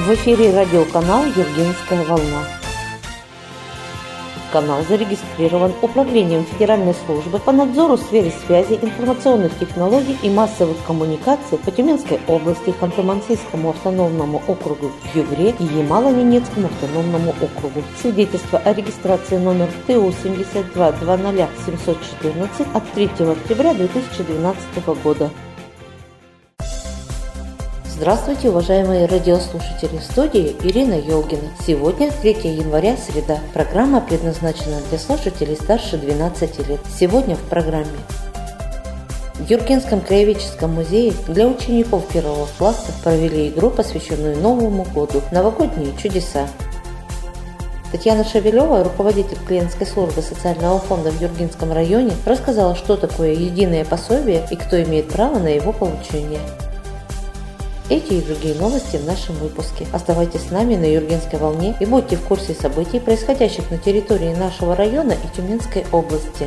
В эфире радиоканал «Юргенская волна». Канал зарегистрирован Управлением Федеральной службы по надзору в сфере связи, информационных технологий и массовых коммуникаций по Тюменской области, Ханты-Мансийскому автономному округу в Югре и Ямало-Ненецкому автономному округу. Свидетельство о регистрации номер ТУ 7200714 от 3 октября 2012 года. Здравствуйте, уважаемые радиослушатели! В студии Ирина Елгина. Сегодня 3 января, среда. Программа предназначена для слушателей старше 12 лет. Сегодня в программе: в Юргенском краеведческом музее для учеников первого класса провели игру, посвященную Новому году «Новогодние чудеса». Татьяна Шевелева, руководитель клиентской службы социального фонда в Юргенском районе, рассказала, что такое единое пособие и кто имеет право на его получение. Эти и другие новости в нашем выпуске. Оставайтесь с нами на Юргенской волне и будьте в курсе событий, происходящих на территории нашего района и Тюменской области.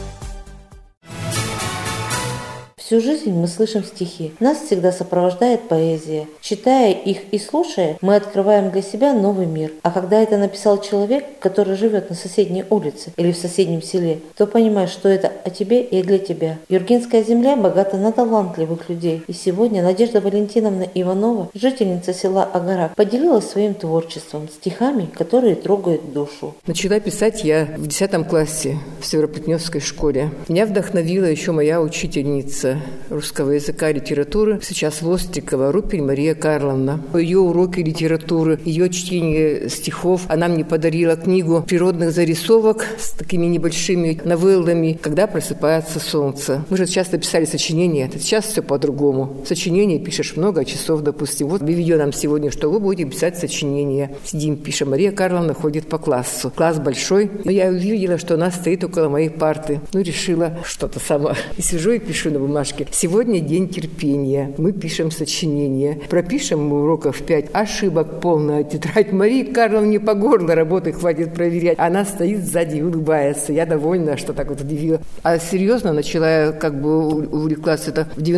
Всю жизнь мы слышим стихи. Нас всегда сопровождает поэзия. Читая их и слушая, мы открываем для себя новый мир. А когда это написал человек, который живет на соседней улице или в соседнем селе, то понимаешь, что это о тебе и для тебя. Юргенская земля богата на талантливых людей. И сегодня Надежда Валентиновна Иванова, жительница села Агарак, поделилась своим творчеством, стихами, которые трогают душу. Начала писать я в 10 классе в Североплетневской школе. Меня вдохновила еще моя учительница русского языка и литературы, сейчас Лостикова, Рупель Мария Карловна. Ее уроки литературы, ее чтение стихов. Она мне подарила книгу природных зарисовок с такими небольшими новеллами «Когда просыпается солнце». Мы же часто писали сочинения, сейчас все по-другому. Сочинение пишешь много часов, допустим. Вот объявила нам сегодня, что вы будете писать сочинения. Сидим, пишем. Мария Карловна ходит по классу. Класс большой, но я увидела, что она стоит около моей парты. Решила что-то сама. И сижу и пишу на бумажке. Сегодня день терпения. Мы пишем сочинение. Пропишем мы уроков 5. Ошибок полная тетрадь. Марии Карловне по горло работы хватит проверять. Она стоит сзади и улыбается. Я довольна, что так вот удивила. А серьезно начала я увлеклась это в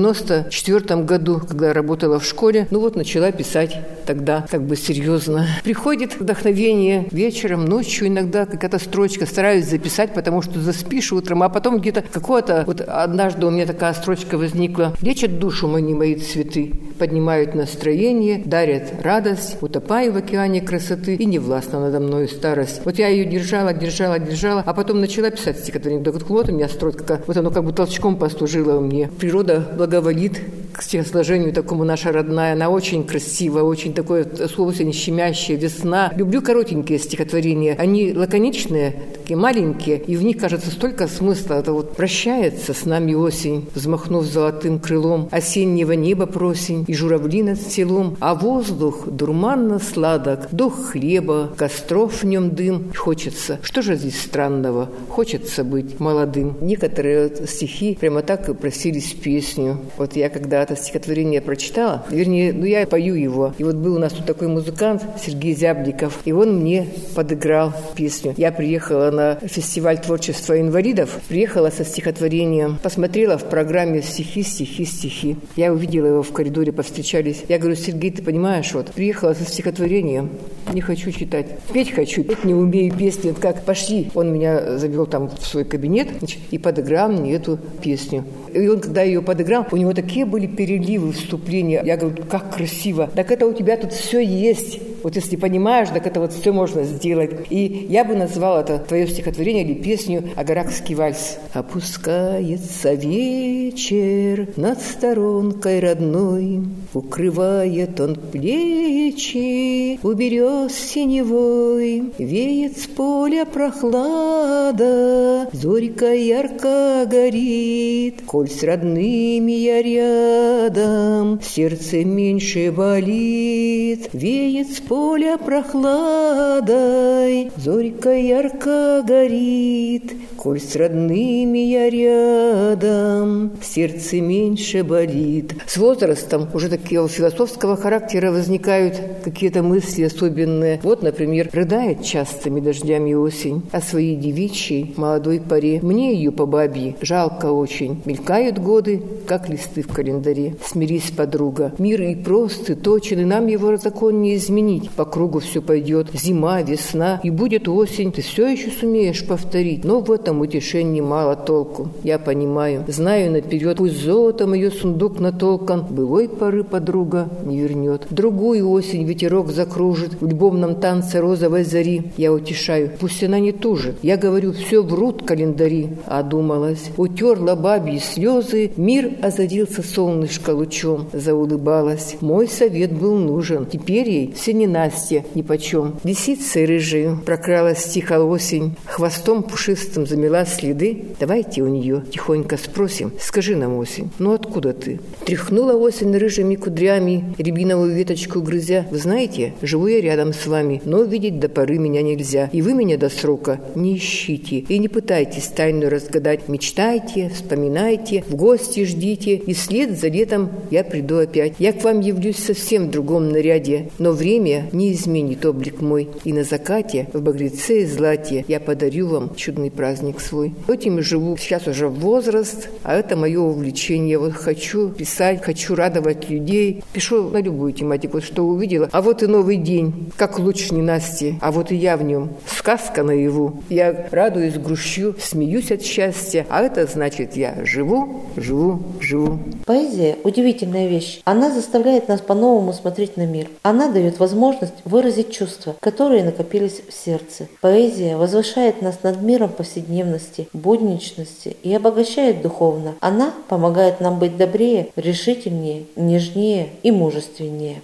94 году, когда я работала в школе. Начала писать тогда серьезно. Приходит вдохновение вечером, ночью иногда какая-то строчка. Стараюсь записать, потому что заспишь утром, а потом где-то однажды у меня такая строчка возникла. Лечат душу мои цветы, поднимают настроение, дарят радость, утопаю в океане красоты, и не властна надо мною старость. Я ее держала, а потом начала писать стихотворение. Вот у меня строчка, оно толчком послужило мне. Природа благоволит к стихосложению такому наша родная. Она очень красивая, очень такое осень щемящая, весна. Люблю коротенькие стихотворения. Они лаконичные, такие маленькие, и в них, кажется, столько смысла. Это прощается с нами осень, взмахнув золотым крылом, осеннего неба просень и журавли над селом, а воздух дурманно сладок, дух хлеба, костров в нем дым. Хочется, что же здесь странного? Хочется быть молодым. Некоторые стихи прямо так и просились в песню. Я когда это стихотворение прочитала, я пою его. И был у нас тут такой музыкант Сергей Зябликов, и он мне подыграл песню. Я приехала на фестиваль творчества инвалидов, приехала со стихотворением, посмотрела в программе стихи. Я увидела его в коридоре, повстречались. Я говорю: Сергей, ты понимаешь, приехала со стихотворением, не хочу читать, петь хочу, петь не умею песни. Как пошли. Он меня завел в свой кабинет и подыграл мне эту песню. И он, когда ее подыграл, у него такие были переливы, вступления. Я говорю: как красиво. Так это у тебя тут все есть. Если понимаешь, так это все можно сделать. И я бы назвала это твое стихотворение или песню «Агаракский вальс». Опускается вечер над сторонкой родной, укрывает он плечи у берез синевой, веет с поля прохлада, зорька ярко горит. Коль с родными я рядом, сердце меньше болит, веет с поля прохладой, зорька ярко горит, коль с родными я рядом, в сердце меньше болит. С возрастом уже такие философского характера возникают какие-то мысли особенные. Вот, например, рыдает частыми дождями осень о своей девичьей молодой поре. Мне ее по бабье жалко очень. Мелькают годы, как листы в календаре. Смирись, подруга, мир и прост, и точен, и нам его закон не изменить. По кругу все пойдет, зима, весна, и будет осень. Ты все еще сумеешь повторить, но в этом утешении мало толку. Я понимаю, знаю наперед, пусть золотом ее сундук натолкан, былой поры подруга не вернет. Другую осень ветерок закружит в любовном танце розовой зари. Я утешаю, пусть она не тужит. Я говорю, все врут календари. Одумалась, утерла бабьи слезы, мир озарился солнышко лучом. Заулыбалась, мой совет был нужен. Теперь ей все ненастье нипочем. Лисицей рыжею прокралась тихо осень, хвостом пушистым замела следы. Давайте у нее тихонько спросим, скажи нам, осень, ну откуда ты? Тряхнула осень рыжими кудрями, рябиновую веточку грызя. Вы знаете, живу я рядом с вами, но видеть до поры меня нельзя. И вы меня до срока не ищите. И не пытайтесь тайну разгадать. Мечтайте, вспоминайте, в гости ждите. И вслед за летом я приду опять. Я к вам явлюсь совсем в другом наряде. Но время не изменит облик мой. И на закате, в багреце и злате, я подарю вам чудный праздник свой. Этим и живу. Сейчас уже возраст, а это мое увлечение. Вот хочу писать, хочу радовать людей. Пишу на любую тематику, вот что увидела. А вот и новый день, как луч ненастья. А вот и я в нем. Сказка наяву. Я радуюсь, грущу, смеюсь от счастья. А это значит, я живу, живу, живу. Поэзия – удивительная вещь. Она заставляет нас по-новому смотреть на мир. Она дает возможность выразить чувства, которые накопились в сердце. Поэзия возвышает нас над миром повседневности, будничности и обогащает духовно. Она помогает нам быть добрее, решительнее, нежнее и мужественнее.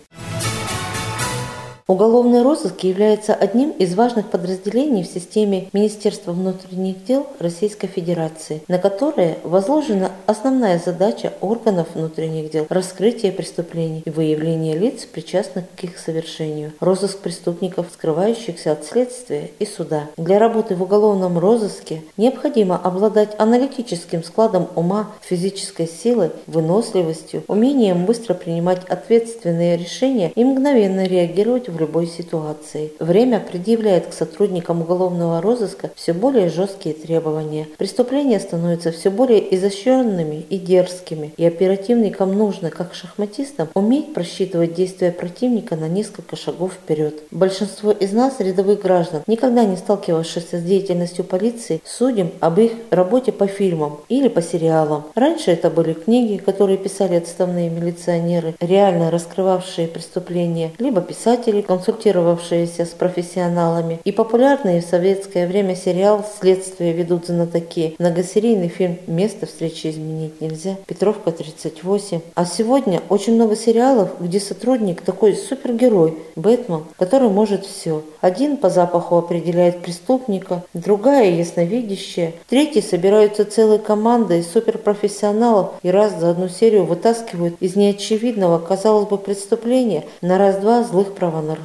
Уголовный розыск является одним из важных подразделений в системе Министерства внутренних дел Российской Федерации, на которое возложена основная задача органов внутренних дел – раскрытие преступлений и выявление лиц, причастных к их совершению, розыск преступников, скрывающихся от следствия и суда. Для работы в уголовном розыске необходимо обладать аналитическим складом ума, физической силой, выносливостью, умением быстро принимать ответственные решения и мгновенно реагировать в любой ситуации. Время предъявляет к сотрудникам уголовного розыска все более жесткие требования. Преступления становятся все более изощренными и дерзкими, и оперативникам нужно, как шахматистам, уметь просчитывать действия противника на несколько шагов вперед. Большинство из нас, рядовых граждан, никогда не сталкивавшись с деятельностью полиции, судим об их работе по фильмам или по сериалам. Раньше это были книги, которые писали отставные милиционеры, реально раскрывавшие преступления, либо писатели, консультировавшиеся с профессионалами, и популярный в советское время сериал «Следствие ведут знатоки», многосерийный фильм «Место встречи изменить нельзя», «Петровка 38». А сегодня очень много сериалов, где сотрудник такой супергерой, Бэтмен, который может все. Один по запаху определяет преступника, другая ясновидящая, третий собираются целые команды из суперпрофессионалов и раз за одну серию вытаскивают из неочевидного, казалось бы, преступления на раз-два злых правонарушителей.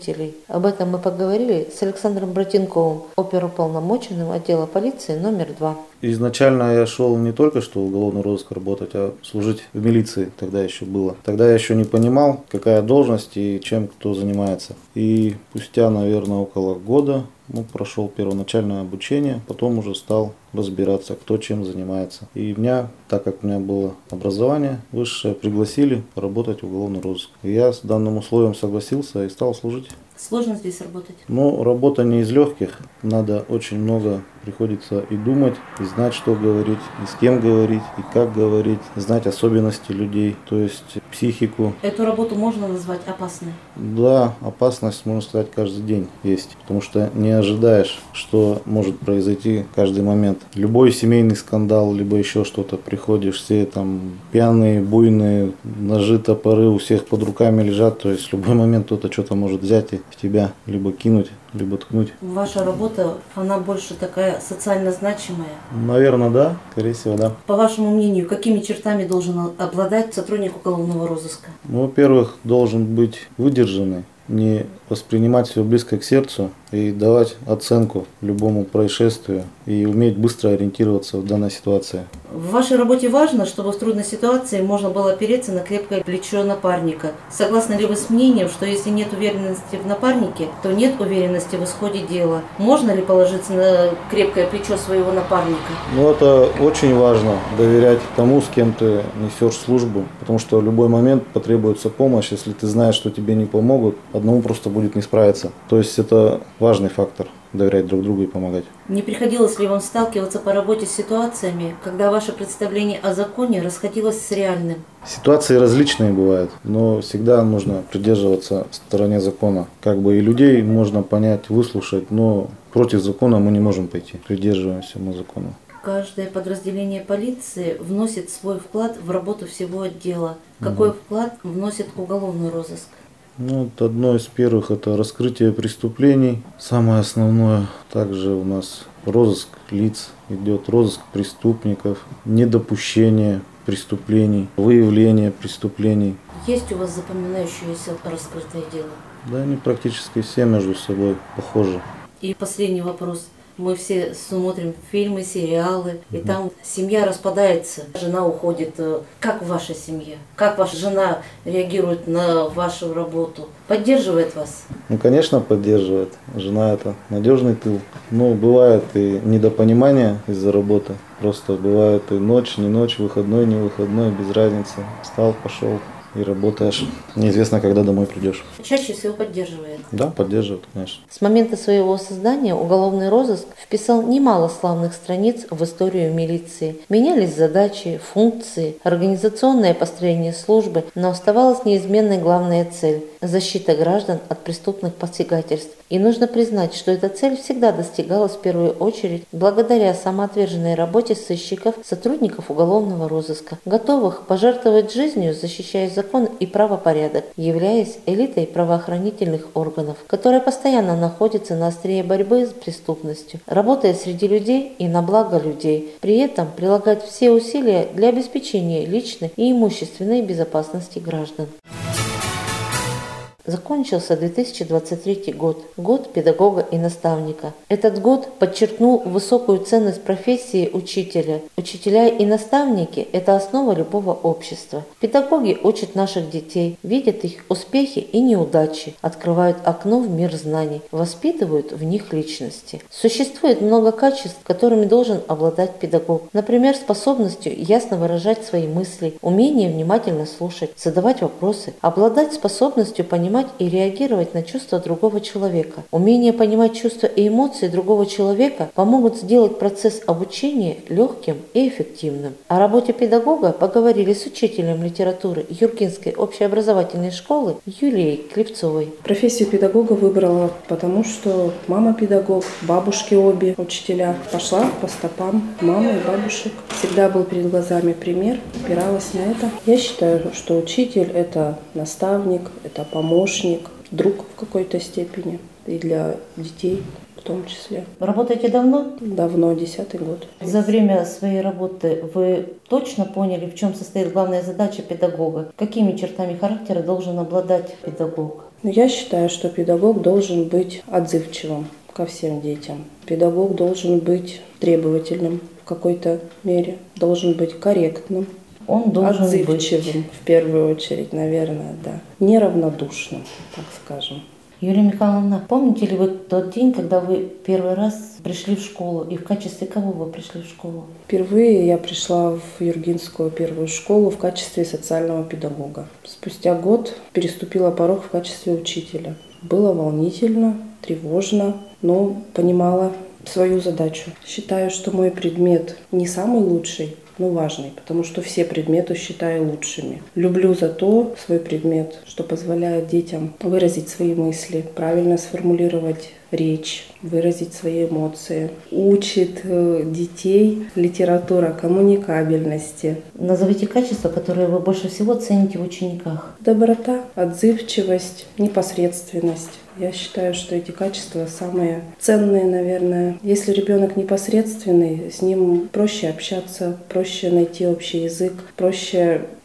Об этом мы поговорили с Александром Братенковым, оперуполномоченным отдела полиции номер 2. Изначально я шел не только что в уголовный розыск работать, а служить в милиции тогда еще было. Тогда я еще не понимал, какая должность и чем кто занимается. И спустя, наверное, около года прошел первоначальное обучение, потом уже стал разбираться, кто чем занимается. И меня, так как у меня было образование высшее, пригласили работать в уголовный розыск. И я с данным условием согласился и стал служить. Сложно здесь работать? Работа не из легких. Надо очень много приходится и думать, и знать, что говорить, и с кем говорить, и как говорить, знать особенности людей, то есть психику. Эту работу можно назвать опасной? Да, опасность, можно сказать, каждый день есть, потому что не ожидаешь, что может произойти каждый момент. Любой семейный скандал, либо еще что-то, приходишь, все там пьяные, буйные, ножи, топоры у всех под руками лежат, то есть в любой момент кто-то что-то может взять и в тебя либо кинуть, либо ткнуть. Ваша работа, она больше такая социально значимая? Наверное, да, скорее всего, да. По вашему мнению, какими чертами должен обладать сотрудник уголовного розыска? Во-первых, должен быть выдержанный, не воспринимать все близко к сердцу и давать оценку любому происшествию и уметь быстро ориентироваться в данной ситуации. В вашей работе важно, чтобы в трудной ситуации можно было опереться на крепкое плечо напарника. Согласны ли вы с мнением, что если нет уверенности в напарнике, то нет уверенности в исходе дела? Можно ли положиться на крепкое плечо своего напарника? Это очень важно, доверять тому, с кем ты несешь службу, потому что в любой момент потребуется помощь. Если ты знаешь, что тебе не помогут, одному просто будет не справиться. То есть это важный фактор. Доверять друг другу и помогать. Не приходилось ли вам сталкиваться по работе с ситуациями, когда ваше представление о законе расходилось с реальным? Ситуации различные бывают, но всегда нужно придерживаться стороне закона. И людей можно понять, выслушать, но против закона мы не можем пойти. Придерживаемся мы закона. Каждое подразделение полиции вносит свой вклад в работу всего отдела. Какой вклад вносит уголовный розыск? Одно из первых – это раскрытие преступлений. Самое основное. Также у нас розыск лиц идет, розыск преступников, недопущение преступлений, выявление преступлений. Есть у вас запоминающееся раскрытое дело? Да, они практически все между собой похожи. И последний вопрос. Мы все смотрим фильмы, сериалы, и там семья распадается, жена уходит. Как в вашей семье? Как ваша жена реагирует на вашу работу? Поддерживает вас? Конечно, поддерживает. Жена – это надежный тыл. Бывает и недопонимание из-за работы. Просто бывает и ночь, не ночь, выходной, не выходной, без разницы. Встал, пошел и работаешь. Неизвестно, когда домой придешь. Чаще всего поддерживает? Да, поддерживает, конечно. С момента своего создания уголовный розыск вписал немало славных страниц в историю милиции. Менялись задачи, функции, организационное построение службы, но оставалась неизменной главная цель – защита граждан от преступных посягательств. И нужно признать, что эта цель всегда достигалась в первую очередь благодаря самоотверженной работе сыщиков, сотрудников уголовного розыска, готовых пожертвовать жизнью, защищая закон и правопорядок, являясь элитой правоохранительных органов, которая постоянно находится на острие борьбы с преступностью, работая среди людей и на благо людей, при этом прилагать все усилия для обеспечения личной и имущественной безопасности граждан. Закончился 2023 год, год педагога и наставника. Этот год подчеркнул высокую ценность профессии учителя. Учителя и наставники – это основа любого общества. Педагоги учат наших детей, видят их успехи и неудачи, открывают окно в мир знаний, воспитывают в них личности. Существует много качеств, которыми должен обладать педагог. Например, способностью ясно выражать свои мысли, умение внимательно слушать, задавать вопросы, обладать способностью понимать и реагировать на чувства другого человека. Умение понимать чувства и эмоции другого человека помогут сделать процесс обучения легким и эффективным. О работе педагога поговорили с учителем литературы Юргинской общеобразовательной школы Юлией Клевцовой. Профессию педагога выбрала, потому что мама педагог, бабушки обе учителя. Пошла по стопам мамы и бабушек. Всегда был перед глазами пример, опиралась на это. Я считаю, что учитель – это наставник, это помощник, друг в какой-то степени и для детей в том числе. Работаете давно? Давно, 10-й год. За время своей работы вы точно поняли, в чем состоит главная задача педагога? Какими чертами характера должен обладать педагог? Я считаю, что педагог должен быть отзывчивым ко всем детям. Педагог должен быть требовательным в какой-то мере, должен быть корректным. Он должен отзывчивым, быть. В первую очередь, наверное, да. Неравнодушным, так скажем. Юлия Михайловна, помните ли вы тот день, когда вы первый раз пришли в школу? И в качестве кого вы пришли в школу? Впервые я пришла в Юргинскую первую школу в качестве социального педагога. Спустя год переступила порог в качестве учителя. Было волнительно, тревожно, но понимала свою задачу. Считаю, что мой предмет не самый лучший, но важный, потому что все предметы считаю лучшими. Люблю зато свой предмет, что позволяет детям выразить свои мысли, правильно сформулировать речь, выразить свои эмоции. Учит детей литература коммуникабельности. Назовите качества, которые вы больше всего цените в учениках. Доброта, отзывчивость, непосредственность. Я считаю, что эти качества самые ценные, наверное. Если ребенок непосредственный, с ним проще общаться, проще найти общий язык, проще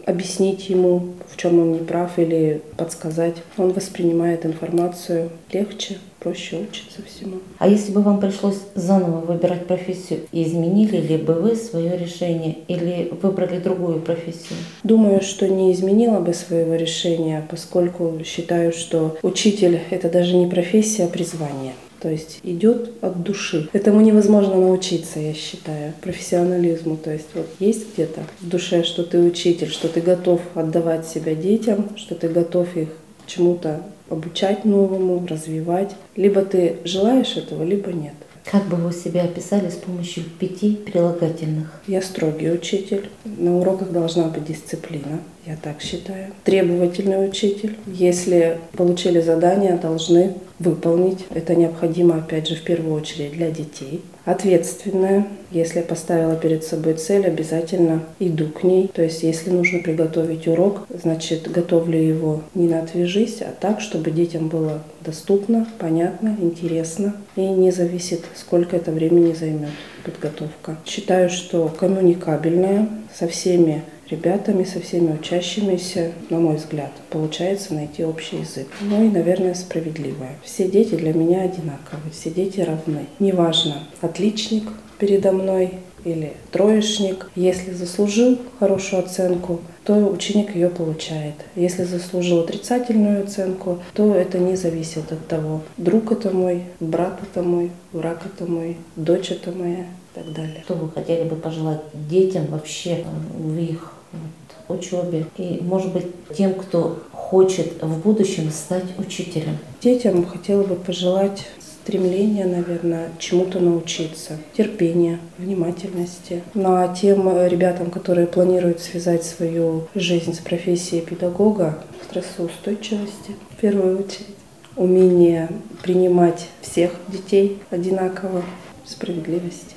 объяснить ему, в чем он не прав, или подсказать. Он воспринимает информацию легче, проще учится всему. А если бы вам пришлось заново выбирать профессию, изменили ли бы вы свое решение или выбрали другую профессию? Думаю, что не изменила бы своего решения, поскольку считаю, что учитель – это даже не профессия, а призвание. То есть идет от души. Этому невозможно научиться, я считаю, профессионализму. То есть вот есть где-то в душе, что ты учитель, что ты готов отдавать себя детям, что ты готов их чему-то обучать новому, развивать. Либо ты желаешь этого, либо нет. Как бы вы себя описали с помощью 5 прилагательных? Я строгий учитель. На уроках должна быть дисциплина, я так считаю. Требовательный учитель. Если получили задание, должны выполнить. Это необходимо, опять же, в первую очередь для детей. Ответственная. Если я поставила перед собой цель, обязательно иду к ней. То есть, если нужно приготовить урок, значит, готовлю его не на отвяжись, а так, чтобы детям было доступно, понятно, интересно. И не зависит, сколько это времени займет подготовка. Считаю, что коммуникабельная со всеми ребятами, со всеми учащимися, на мой взгляд, получается найти общий язык. Ну и, наверное, справедливая. Все дети для меня одинаковые, все дети равны. Неважно, отличник передо мной или троечник. Если заслужил хорошую оценку, то ученик ее получает. Если заслужил отрицательную оценку, то это не зависит от того, друг это мой, брат это мой, враг это мой, дочь это моя и так далее. Что вы хотели бы пожелать детям вообще в их учебе и, может быть, тем, кто хочет в будущем стать учителем? Детям хотела бы пожелать стремления, наверное, чему-то научиться, терпения, внимательности. Ну а тем ребятам, которые планируют связать свою жизнь с профессией педагога, стрессоустойчивости в первую очередь, умение принимать всех детей одинаково, справедливости.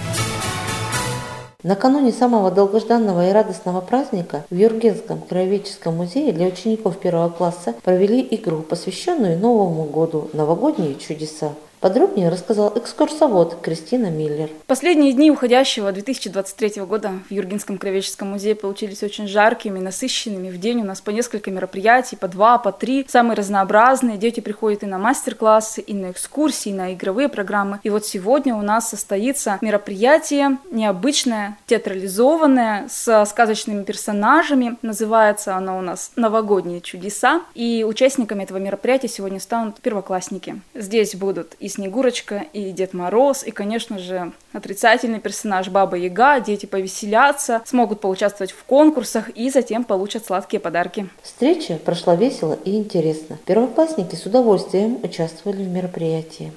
Накануне самого долгожданного и радостного праздника в Юргенском краеведческом музее для учеников 1 класса провели игру, посвященную Новому году «Новогодние чудеса». Подробнее рассказал экскурсовод Кристина Миллер. Последние дни уходящего 2023 года в Юргенском краеведческом музее получились очень жаркими, насыщенными. В день у нас по несколько мероприятий, по 2, по 3, самые разнообразные. Дети приходят и на мастер-классы, и на экскурсии, и на игровые программы. И вот сегодня у нас состоится мероприятие необычное, театрализованное, с сказочными персонажами. Называется оно у нас «Новогодние чудеса». И участниками этого мероприятия сегодня станут первоклассники. Здесь будут и Снегурочка, и Дед Мороз, и, конечно же, отрицательный персонаж Баба Яга. Дети повеселятся, смогут поучаствовать в конкурсах и затем получат сладкие подарки. Встреча прошла весело и интересно. Первоклассники с удовольствием участвовали в мероприятии.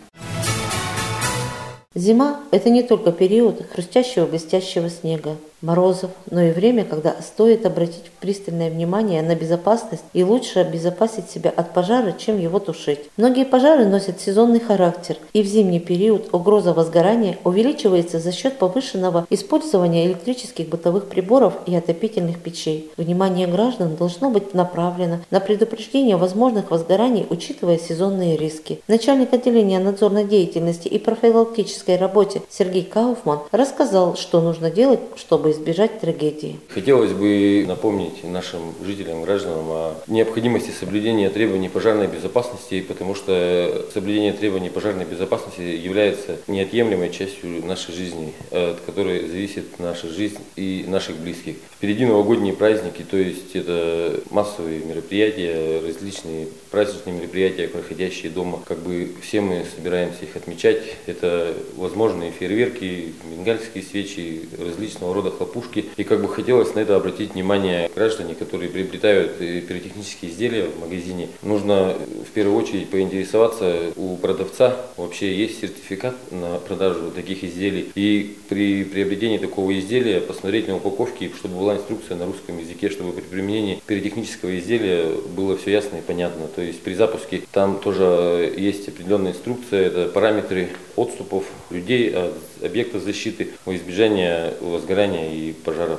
Зима – это не только период хрустящего блестящего снега, морозов, но и время, когда стоит обратить пристальное внимание на безопасность и лучше обезопасить себя от пожара, чем его тушить. Многие пожары носят сезонный характер, и в зимний период угроза возгорания увеличивается за счет повышенного использования электрических бытовых приборов и отопительных печей. Внимание граждан должно быть направлено на предупреждение возможных возгораний, учитывая сезонные риски. Начальник отделения надзорной деятельности и профилактической работе Сергей Кауфман рассказал, что нужно делать, чтобы избежать трагедии. Хотелось бы напомнить нашим жителям, гражданам о необходимости соблюдения требований пожарной безопасности, потому что соблюдение требований пожарной безопасности является неотъемлемой частью нашей жизни, от которой зависит наша жизнь и наших близких. Впереди новогодние праздники, то есть это массовые мероприятия, различные праздничные мероприятия, проходящие дома. Как бы все мы собираемся их отмечать. Это возможные фейерверки, бенгальские свечи, различного рода хлопушки. И как бы хотелось на это обратить внимание граждане, которые приобретают пиротехнические изделия в магазине. Нужно в первую очередь поинтересоваться у продавца, вообще есть сертификат на продажу таких изделий. И при приобретении такого изделия посмотреть на упаковке, чтобы была инструкция на русском языке, чтобы при применении пиротехнического изделия было все ясно и понятно. То есть при запуске там тоже есть определенная инструкция, это параметры отступов людей от объекта защиты во избежание возгорания и пожаров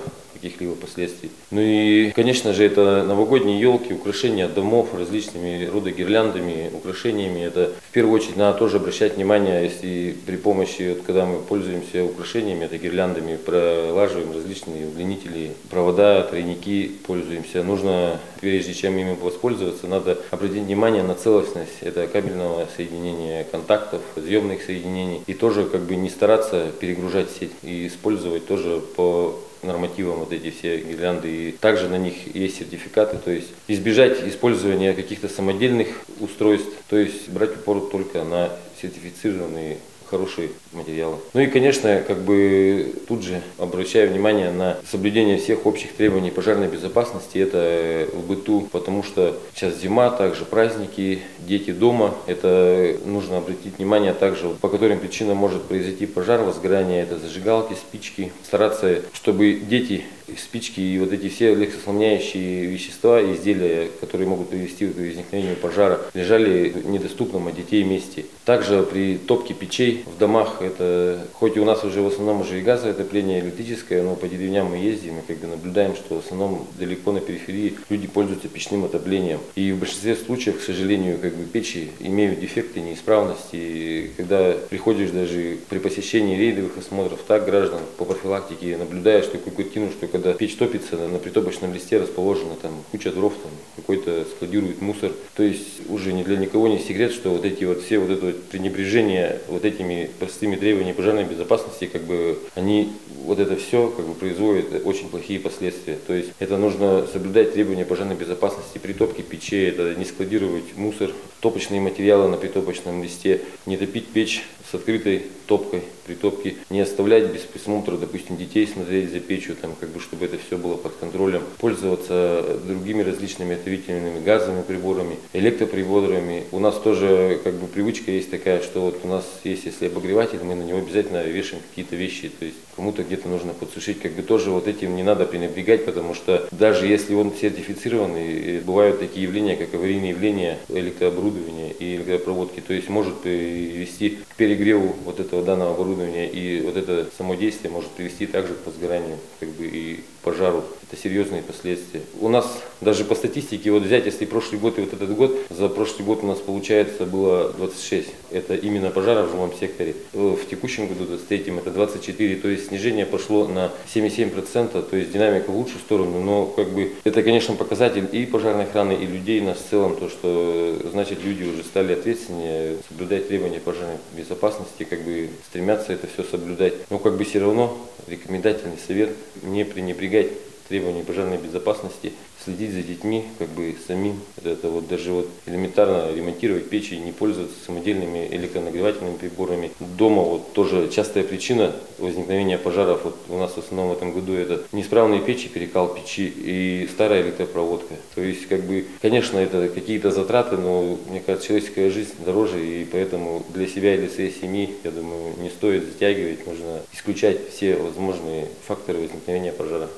каких-либо последствий. Ну и, конечно же, это новогодние елки, украшения домов различными рода гирляндами, украшениями. Это в первую очередь надо тоже обращать внимание, если при помощи, вот, когда мы пользуемся украшениями, это гирляндами, пролаживаем различные удлинители, провода, тройники пользуемся. Нужно, прежде чем ими воспользоваться, надо обратить внимание на целостность это кабельного соединения, контактов, съемных соединений. И тоже как бы не стараться перегружать сеть и использовать тоже по нормативам вот эти все гирлянды. И также на них есть сертификаты, то есть избежать использования каких-то самодельных устройств, то есть брать упор только на сертифицированные хорошие материалы. Ну и, конечно, как бы тут же обращаю внимание на соблюдение всех общих требований пожарной безопасности. Это в быту, потому что сейчас зима, также праздники, дети дома. Это нужно обратить внимание также, по которым причинам может произойти пожар, возгорание. Это зажигалки, спички. Стараться, чтобы дети, спички и вот эти все легкосломляющие вещества, изделия, которые могут привести к возникновению пожара, лежали в недоступном от детей месте. Также при топке печей в домах, это хоть и у нас уже в основном уже и газовое отопление, электрическое, но по деревням мы ездим и как бы наблюдаем, что в основном далеко на периферии люди пользуются печным отоплением. И в большинстве случаев, к сожалению, как бы печи имеют дефекты, неисправности. И когда приходишь даже при посещении рейдовых осмотров, так граждан по профилактике наблюдаешь такую картину, что когда печь топится, на притопочном листе расположена там куча дров, там какой-то складирует мусор. То есть уже ни для никого не секрет, что вот эти вот все вот это вот пренебрежение вот этими простыми требованиями пожарной безопасности, как бы они вот это все как бы производит очень плохие последствия. То есть это нужно соблюдать требования пожарной безопасности при топке печей, это не складировать мусор, топочные материалы на притопочном листе, не топить печь с открытой топкой при топке, не оставлять без присмотра, допустим, детей смотреть за печью, там, как бы, чтобы это все было под контролем, пользоваться другими различными отопительными газовыми приборами, электроприборами. У нас тоже как бы привычка есть такая, что вот у нас есть, если обогреватель, мы на него обязательно вешаем какие-то вещи, то есть кому-то где-то нужно подсушить, как бы тоже вот этим не надо пренебрегать, потому что даже если он сертифицированный, бывают такие явления, как аварийные явления электрооборудования и электропроводки, то есть может привести к перегреву вот этого данного оборудования, и вот это само действие может привести также к возгоранию, как бы, и пожару. Это серьезные последствия. У нас даже по статистике, вот взять, если прошлый год и вот этот год, за прошлый год у нас получается было 26. Это именно пожаров в жилом секторе. В текущем году, 23-м, это 24. То есть снижение пошло на 77%, то есть динамика в лучшую сторону. Но как бы это, конечно, показатель и пожарной охраны, и людей нас в целом, то, что значит люди уже стали ответственнее, соблюдать требования пожарной безопасности, как бы стремятся это все соблюдать. Но как бы все равно рекомендательный совет не пренебрегать требований пожарной безопасности, следить за детьми, как бы самим, это вот даже вот элементарно ремонтировать печи, не пользоваться самодельными электронагревательными приборами. Дома вот тоже частая причина возникновения пожаров, вот у нас в основном в этом году это неисправные печи, перекал печи и старая электропроводка. То есть как бы, конечно, это какие-то затраты, но мне кажется, человеческая жизнь дороже, и поэтому для себя или своей семьи, я думаю, не стоит затягивать, нужно исключать все возможные факторы возникновения пожара.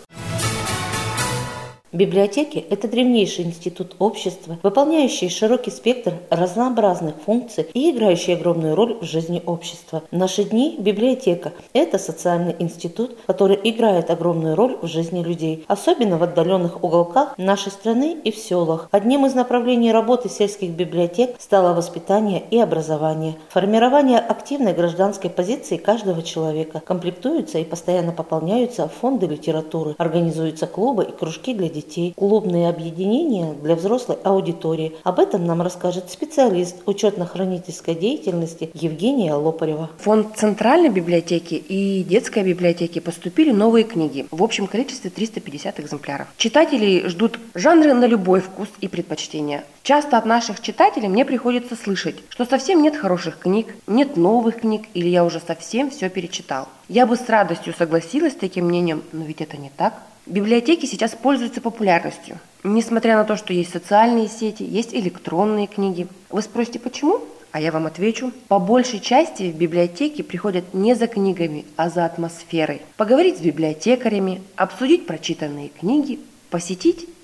Библиотеки – это древнейший институт общества, выполняющий широкий спектр разнообразных функций и играющий огромную роль в жизни общества. В наши дни библиотека – это социальный институт, который играет огромную роль в жизни людей, особенно в отдаленных уголках нашей страны и в селах. Одним из направлений работы сельских библиотек стало воспитание и образование, формирование активной гражданской позиции каждого человека. Комплектуются и постоянно пополняются фонды литературы, организуются клубы и кружки для детей, клубные объединения для взрослой аудитории. Об этом нам расскажет специалист учетно-хранительской деятельности Евгения Лопарева. В фонд Центральной библиотеки и детской библиотеки поступили новые книги в общем количестве 350 экземпляров. Читатели ждут жанры на любой вкус и предпочтения. Часто от наших читателей мне приходится слышать, что совсем нет хороших книг, нет новых книг, или я уже совсем все перечитал. Я бы с радостью согласилась с таким мнением, но ведь это не так. Библиотеки сейчас пользуются популярностью. Несмотря на то, что есть социальные сети, есть электронные книги. Вы спросите, почему? А я вам отвечу. По большей части в библиотеки приходят не за книгами, а за атмосферой. Поговорить с библиотекарями, обсудить прочитанные книги, посетить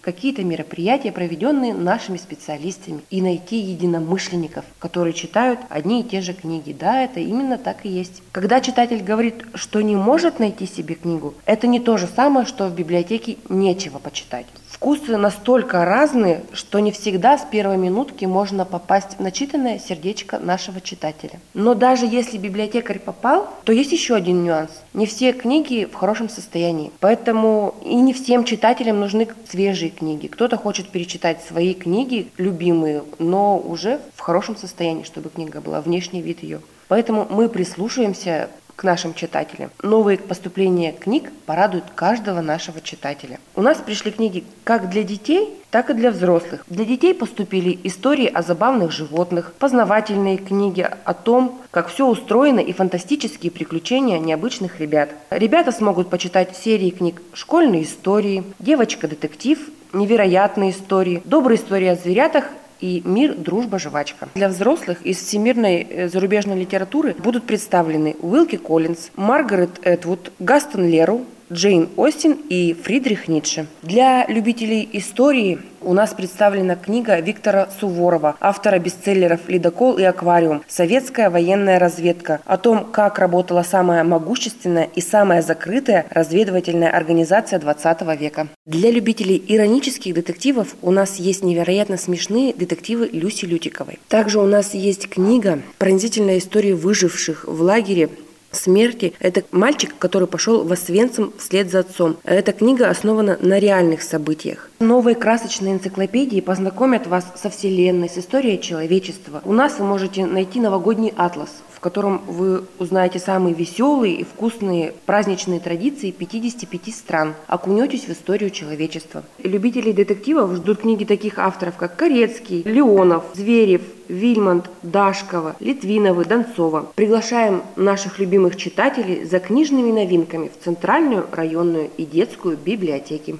какие-то мероприятия, проведенные нашими специалистами, и найти единомышленников, которые читают одни и те же книги. Да, это именно так и есть. Когда читатель говорит, что не может найти себе книгу, это не то же самое, что в библиотеке нечего почитать. Вкусы настолько разные, что не всегда с первой минутки можно попасть в начитанное сердечко нашего читателя. Но даже если библиотекарь попал, то есть еще один нюанс. Не все книги в хорошем состоянии, поэтому и не всем читателям нужны свежие книги. Кто-то хочет перечитать свои книги, любимые, но уже в хорошем состоянии, чтобы книга была, внешний вид ее. Поэтому мы прислушаемся к нашим читателям. Новые поступления книг порадуют каждого нашего читателя. У нас пришли книги как для детей, так и для взрослых. Для детей поступили истории о забавных животных, познавательные книги о том, как все устроено, и фантастические приключения необычных ребят. Ребята смогут почитать серии книг «Школьные истории», «Девочка-детектив», «Невероятные истории», «Добрые истории о зверятах» и «Мир, дружба, жвачка». Для взрослых из всемирной зарубежной литературы будут представлены Уилки Коллинз, Маргарет Этвуд, Гастон Леру, Джейн Остин и Фридрих Ницше. Для любителей истории у нас представлена книга Виктора Суворова, автора бестселлеров «Ледокол» и «Аквариум. Советская военная разведка», о том, как работала самая могущественная и самая закрытая разведывательная организация 20 века. Для любителей иронических детективов у нас есть невероятно смешные детективы Люси Лютиковой. Также у нас есть книга «Пронзительная история выживших в лагере смерти». Это мальчик, который пошел в Освенцим вслед за отцом. Эта книга основана на реальных событиях. Новые красочные энциклопедии познакомят вас со Вселенной, с историей человечества. У нас вы можете найти новогодний атлас, в котором вы узнаете самые веселые и вкусные праздничные традиции 55 стран. Окунетесь в историю человечества. Любителей детективов ждут книги таких авторов, как Корецкий, Леонов, Зверев, Вильмонт, Дашкова, Литвиновы, Донцова. Приглашаем наших любимых читателей за книжными новинками в Центральную районную и детскую библиотеки.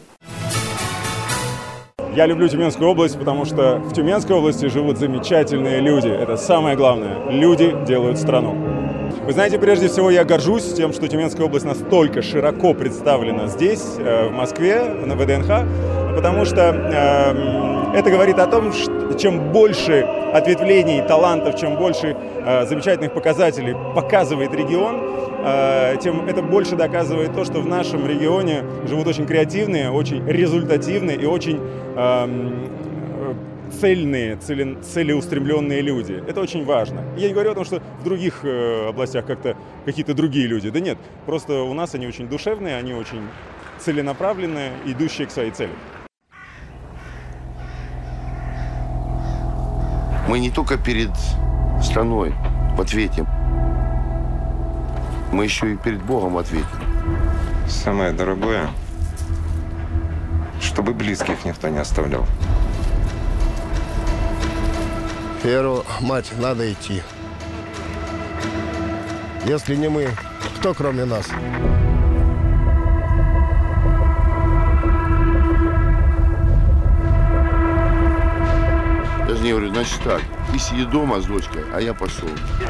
Я люблю Тюменскую область, потому что в Тюменской области живут замечательные люди. Это самое главное. Люди делают страну. Вы знаете, прежде всего я горжусь тем, что Тюменская область настолько широко представлена здесь, в Москве, на ВДНХ, потому что это говорит о том, что чем больше ответвлений, талантов, чем больше замечательных показателей показывает регион, тем это больше доказывает то, что в нашем регионе живут очень креативные, очень результативные и очень цельные, целеустремленные люди. Это очень важно. Я не говорю о том, что в других областях как-то какие-то другие люди. Да нет, просто у нас они очень душевные, они очень целенаправленные, идущие к своей цели. Мы не только перед страной в ответе, мы еще и перед Богом ответим. Самое дорогое, чтобы близких никто не оставлял. Веру, мать, надо идти. Если не мы, кто кроме нас? Я же не говорю, значит так, ты сиди дома с дочкой, а я пошел.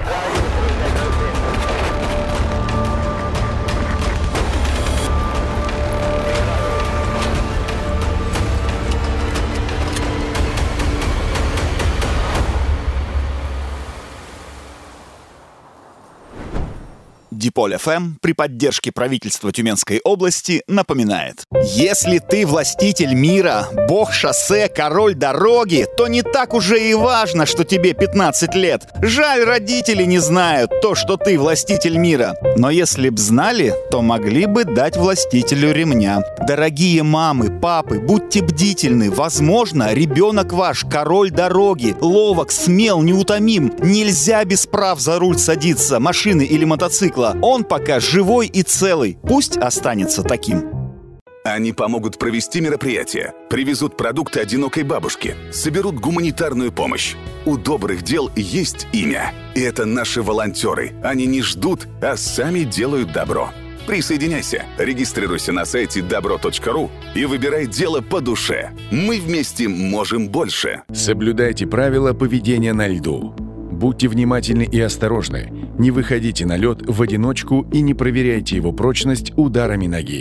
Диполь ФМ при поддержке правительства Тюменской области напоминает: если ты властитель мира, бог шоссе, король дороги, то не так уже и важно, что тебе 15 лет. Жаль, родители не знают то, что ты властитель мира. Но если б знали, то могли бы дать властителю ремня. Дорогие мамы, папы, будьте бдительны. Возможно, ребенок ваш король дороги, ловок, смел, неутомим. Нельзя без прав за руль садиться, машины или мотоцикла. Он пока живой и целый. Пусть останется таким. Они помогут провести мероприятие, привезут продукты одинокой бабушке, соберут гуманитарную помощь. У добрых дел есть имя. И это наши волонтеры. Они не ждут, а сами делают добро. Присоединяйся, регистрируйся на сайте добро.ру и выбирай дело по душе. Мы вместе можем больше. Соблюдайте правила поведения на льду. Будьте внимательны и осторожны. Не выходите на лед в одиночку и не проверяйте его прочность ударами ноги.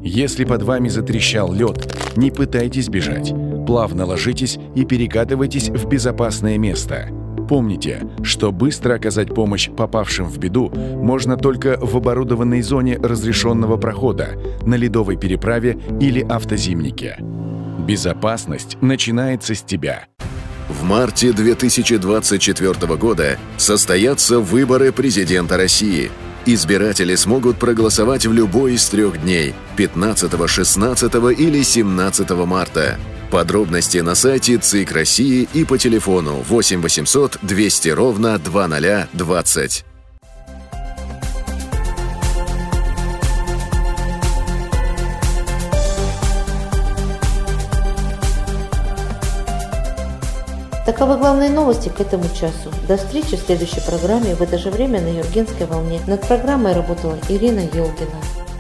Если под вами затрещал лед, не пытайтесь бежать. Плавно ложитесь и перекатывайтесь в безопасное место. Помните, что быстро оказать помощь попавшим в беду можно только в оборудованной зоне разрешенного прохода, на ледовой переправе или автозимнике. Безопасность начинается с тебя. В марте 2024 года состоятся выборы президента России. Избиратели смогут проголосовать в любой из 3 дней – 15, 16 или 17 марта. Подробности на сайте ЦИК России и по телефону 8 800 200 ровно 2020. Таковы главные новости к этому часу. До встречи в следующей программе в это же время на Юргенской волне. Над программой работала Ирина Елгина.